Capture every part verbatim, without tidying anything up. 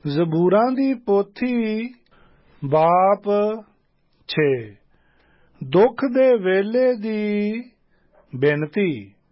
ਜ਼ਬੂਰਾਂ ਦੀ ਪੋਥੀ ਬਾਪ ਛੇ। ਦੁੱਖ ਦੇ ਵੇਲੇ ਦੀ ਬੇਨਤੀ।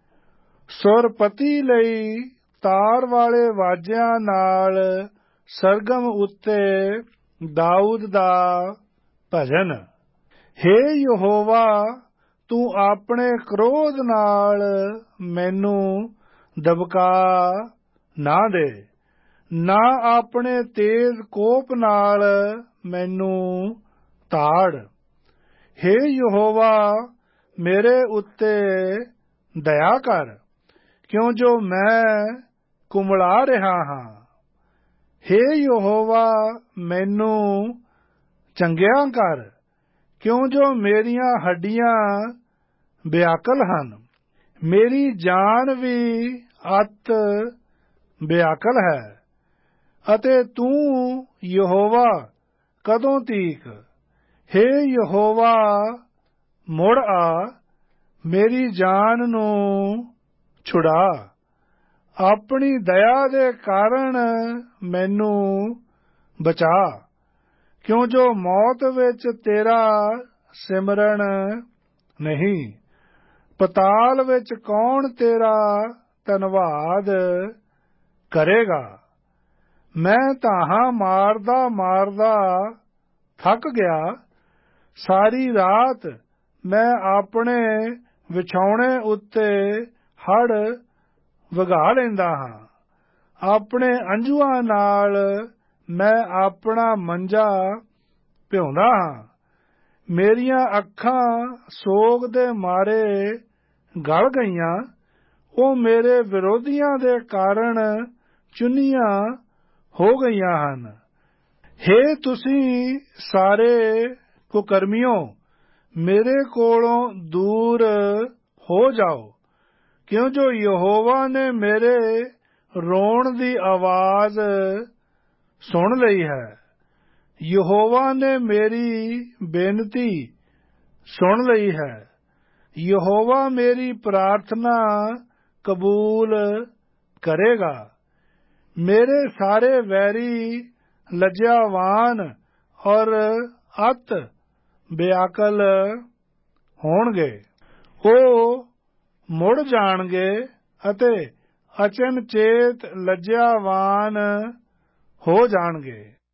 ਸੁਰਪਤੀ ਲਈ ਤਾਰ ਵਾਲੇ ਵਾਜਿਆਂ ਨਾਲ ਸਰਗਮ ਉੱਤੇ ਦਾਊਦ ਦਾ ਭਜਨ। ਹੇ ਯਹੋਵਾ, ਤੂੰ ਆਪਣੇ ਕ੍ਰੋਧ ਨਾਲ ਮੈਨੂੰ ਦਬਕਾ ਨਾ ਦੇ, ਨਾ ਆਪਣੇ ਤੇਜ਼ ਕੋਪ ਨਾਲ ਮੈਨੂੰ ਤਾੜ। ਹੇ ਯਹੋਵਾ, ਮੇਰੇ ਉੱਤੇ ਦਇਆ ਕਰ, ਕਿਉਂ ਜੋ ਮੈਂ ਕੁਮਲਾ ਰਿਹਾ ਹਾਂ। ਹੇ ਯਹੋਵਾ, ਮੈਨੂੰ ਚੰਗਿਆ ਕਰ, ਕਿਉਂ ਜੋ ਮੇਰੀਆਂ ਹੱਡੀਆਂ ਬਿਆਕਲ ਹਨ। ਮੇਰੀ ਜਾਨ ਵੀ ਅਤ ਬਿਆਕਲ ਹੈ, ਅਤੇ ਤੂੰ ਯਹੋਵਾ ਕਦੋਂ ਤੀਕ। ਹੇ ਯਹੋਵਾ, ਮੁੜ ਆ, ਮੇਰੀ ਜਾਨ ਨੂੰ ਛੁਡਾ। ਆਪਣੀ ਦਇਆ ਦੇ ਕਾਰਨ ਮੈਨੂੰ ਬਚਾ, ਕਿਉਂ ਜੋ ਮੌਤ ਵਿੱਚ ਤੇਰਾ ਸਿਮਰਨ ਨਹੀਂ। ਪਤਾਲ ਵਿੱਚ ਕੌਣ ਤੇਰਾ ਧੰਨਵਾਦ ਕਰੇਗਾ। ਮੈਂ ਧਾਹਾਂ ਮਾਰਦਾ ਮਾਰਦਾ ਥੱਕ ਗਿਆ। ਸਾਰੀ ਰਾਤ ਮੈਂ ਆਪਣੇ ਵਿਛਾਉਣੇ ਉੱਤੇ ਹੜ ਵਗਾ ਲੈਂਦਾ ਹਾਂ। ਆਪਣੇ ਅੰਜੂਆਂ ਨਾਲ ਮੈਂ ਆਪਣਾ ਮੰਜਾ ਭਿਉਂਦਾ ਹਾਂ। ਮੇਰੀਆਂ ਅੱਖਾਂ ਸੋਗ ਦੇ ਮਾਰੇ ਗਲ ਗਈਆਂ। ਉਹ ਮੇਰੇ ਵਿਰੋਧੀਆਂ ਦੇ ਕਾਰਨ ਚੁੰਨੀਆਂ ਹੋ ਗਈਆਂ ਹਨ। ਹੇ ਤੁਸੀਂ ਸਾਰੇ ਕੁਕਰਮੀਓ, ਮੇਰੇ ਕੋਲੋਂ ਦੂਰ ਹੋ ਜਾਓ, ਕਿਉਂ ਜੋ ਯਹੋਵਾ ਨੇ ਮੇਰੇ ਰੋਣ ਦੀ ਆਵਾਜ਼ ਸੁਣ ਲਈ ਹੈ। ਯਹੋਵਾ ਨੇ ਮੇਰੀ ਬੇਨਤੀ ਸੁਣ ਲਈ ਹੈ। ਯਹੋਵਾ ਮੇਰੀ ਪ੍ਰਾਰਥਨਾ ਕਬੂਲ ਕਰੇਗਾ। ਮੇਰੇ ਸਾਰੇ ਵੈਰੀ ਲੱਜਿਆਵਾਨ ਔਰ ਅਤ ਬਿਆਕਲ ਹੋਣਗੇ। ਉਹ ਮੁੜ ਜਾਣਗੇ ਅਤੇ ਅਚਨਚੇਤ ਲੱਜਿਆਵਾਨ ਹੋ ਜਾਣਗੇ।